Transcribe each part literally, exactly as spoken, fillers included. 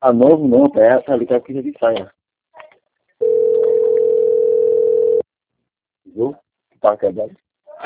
A novo não, é essa ali que é que ele sai. Viu? Tá quebrado.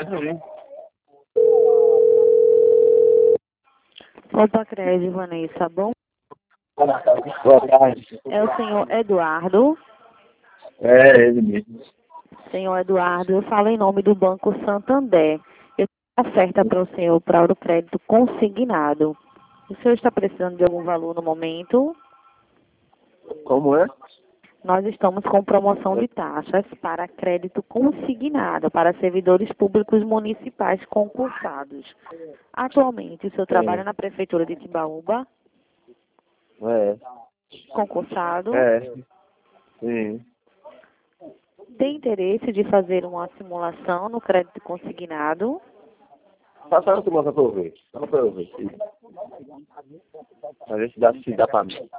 Opa, Crédito, Vanessa, bom? Boa tarde. É o senhor Eduardo. É ele mesmo. Senhor Eduardo, eu falo em nome do Banco Santander. Eu tenho oferta para o senhor para o crédito consignado. O senhor está precisando de algum valor no momento? Como é? Nós estamos com promoção de taxas para crédito consignado para servidores públicos municipais concursados. Atualmente, o senhor trabalha na Prefeitura de Timbaúba, É. concursado. É. Sim. Tem interesse de fazer uma simulação no crédito consignado? Passa a semana pra eu ver. Só pra eu ver. Se... Pra ver se dá, se dá pra mim.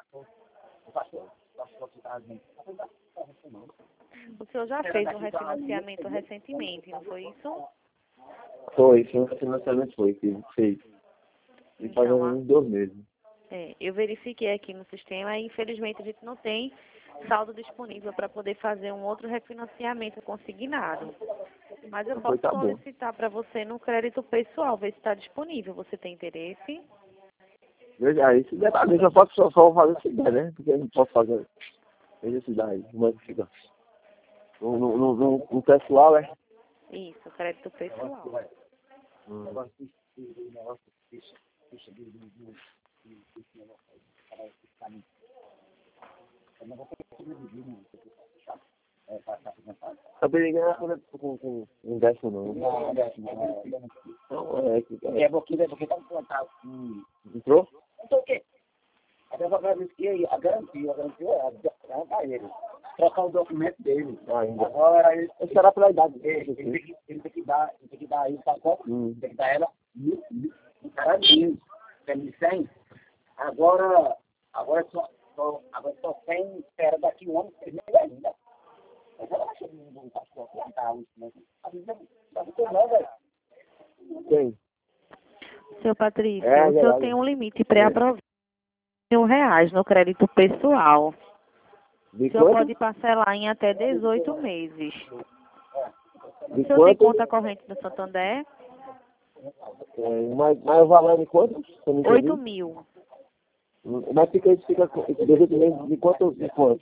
O senhor já fez um refinanciamento recentemente, não foi isso? Foi, sim, o financiamento foi, que fez. E faz Então, uns dois meses. é, eu verifiquei aqui no sistema e infelizmente a gente não tem saldo disponível para poder fazer um outro refinanciamento consignado. Mas eu Foi, posso tá bom. solicitar para você no crédito pessoal, ver se está disponível. Você tem interesse? Veja aí, se der pra mim, eu posso só, só fazer se der, né? Porque eu não posso fazer. Veja se dá aí, como é que fica. No, no, no, no, no pessoal, é? Isso, crédito pessoal. Hum. Tá brigando com, com um décimo não. Não, décimo não. Não, é que... É porque, é porque tá implantado. Hum. Entrou? Então o quê? A advogada disse que a garantia, a garantia é para ele. Trocar o documento dele. Ainda. Agora ele. Esse era pela idade dele. Ele, ele, tem que, ele tem que dar, ele tem que dar isso, sabe qual? Hum. Tem que dar ela mil, mil, um cara mil. Tem mil e cem. Agora, agora só, só, agora só tem, espera daqui um ano, primeiro ainda. Mas ela acha que não tá plantar isso, né? A vida não tá não, velho. Quem? Seu Patrício, É, o senhor verdade. tem um limite pré-aprovado de mil reais no crédito pessoal. De O senhor quanto? pode parcelar em até dezoito meses. De O senhor tem quanto? conta corrente no Santander? É, mas, mas o valor é de quanto? Eu não entendi. oito mil. Mas fica, fica dezoito meses de quanto? De quanto?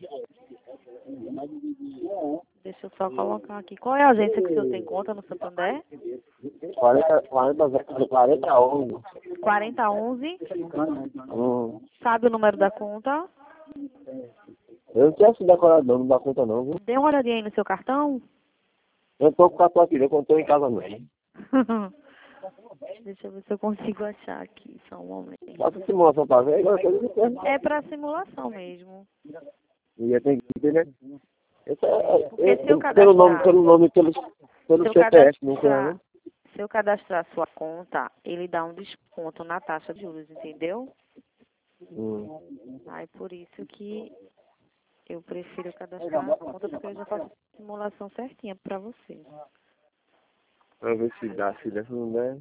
Deixa eu só colocar aqui. Qual é a agência que o senhor tem conta no Santander? quarenta, quarenta, quarenta, onze. quarenta onze. Hum. Sabe o número da conta? Eu não quero se decorar não, não dá conta não, viu? Dê uma olhadinha aí no seu cartão. Eu tô com o cartão aqui, eu não tô em casa não. Deixa eu ver se eu consigo achar aqui. Só um momento. Faça simulação pra ver, agora eu quero ver. É para simulação mesmo. E eu tenho que ver, né? Esse é, Porque é, se eu é, pelo nome, cadastrar, pelo nome, pelo, pelo se eu C P F, não tem, cadastrar, né? se eu cadastrar sua conta, ele dá um desconto na taxa de juros, entendeu? Hum. Aí por isso que eu prefiro cadastrar a conta, porque eu já faço a simulação certinha para você. Pra ver se dá, se dá, se não der.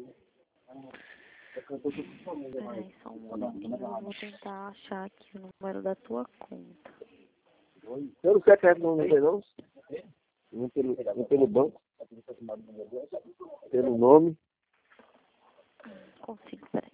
Peraí, só um momentinho, eu vou tentar achar aqui o número da tua conta. Pelo C P F não tem não? Não pelo, não pelo banco? Pelo nome? Consigo, peraí.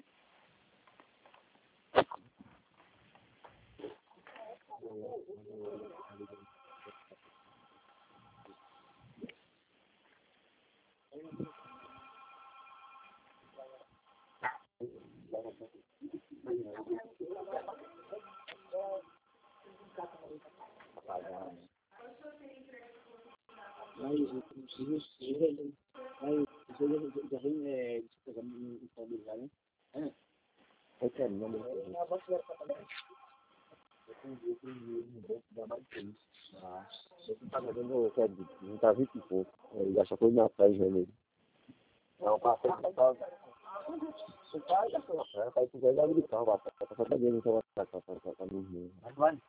Eu quero, não, não. Ah, você tá vendendo, quero, não tá vinte e pouco. Ele gasta tudo na praia, vermelho. Não, passei pra casa. O pai já foi na praia, o pai quiser dar de carro, vai pra casa dele, então vai pra casa, pra casa dos meus.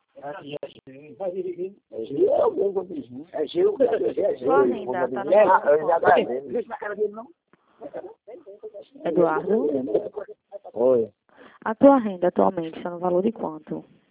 É Gil, é o mesmo vizinho. É Gil, é Gil. Sua renda tá no É, banco. eu já dá ele. Deixa na cara dele, não. Eduardo, Oi. a tua renda atualmente está no valor de quanto?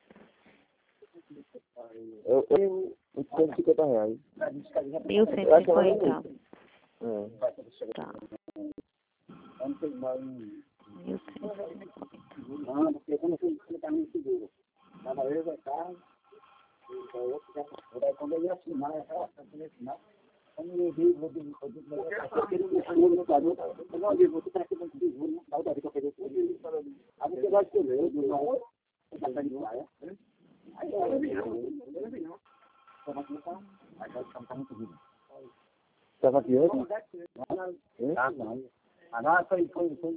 Eu tenho oitocentos e cinquenta reais. mil cento e cinquenta. É. Tá. Eu não sei mais um mil cento e cinquenta. ano, porque quando eu fui explicar no seguro, estava eu, o carro, e o outro já passou. Daí quando eu ia assinar, eu estava assinar. Quando eu vi, eu vi, eu vi, aquele que chamou no garoto, eu não vi, você está aqui no seguro, não está o Davi que eu peguei por ele. Aí você vai escolher, eu digo, não, você está saindo lá, é? Aí eu não vi, não, eu não vi, não. Estava aqui, tá? Aí vai ficar muito ruim. Estava aqui hoje? Ah, não. Agora foi, foi, foi,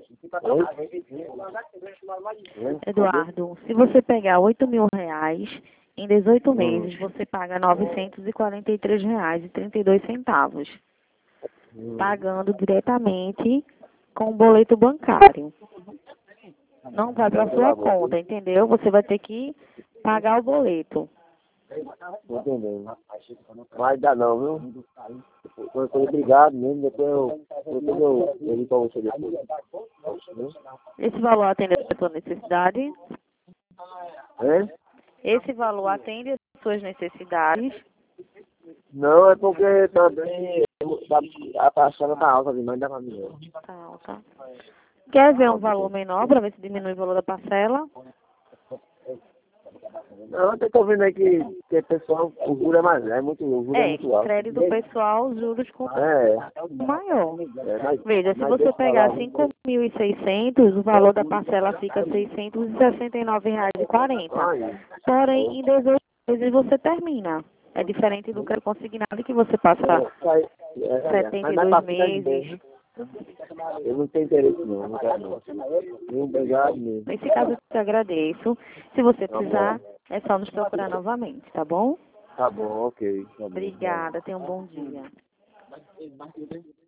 Eduardo, se você pegar oito mil reais, em dezoito meses você paga novecentos e quarenta e três reais e trinta e dois centavos, pagando diretamente com o boleto bancário. Não vai para sua conta, entendeu? Você vai ter que pagar o boleto. Não entendendo. Mas dá não, viu? Foi, foi obrigado mesmo, depois eu, depois eu, eu vim pra você depois. Viu? Esse valor atende a sua necessidade? É? Esse valor atende às suas necessidades? Não, é porque também a parcela tá alta demais, dá pra mim não. Tá alta. Quer ver um valor menor para ver se diminui o valor da parcela? Não, eu tô vendo aí que, que o pessoal, o juro é mais, é muito, o juro é, É, muito alto. crédito pessoal, juros com É, maior. é mas, Veja, se mas você deixa eu pegar falar, cinco mil e seiscentos, o valor da parcela fica seiscentos e sessenta e nove reais e quarenta centavos. Ai, Porém, em dezoito meses você termina. É diferente do crédito consignado que você passa é, é, é, setenta mas e não é dois pra ficar de meses. bem. Eu não tenho interesse não, não quero não. Não, obrigado mesmo. Nesse caso, eu te agradeço. Se você precisar, é só nos procurar novamente, tá bom? Tá bom, ok. Tá bom. Obrigada, tenha um bom dia.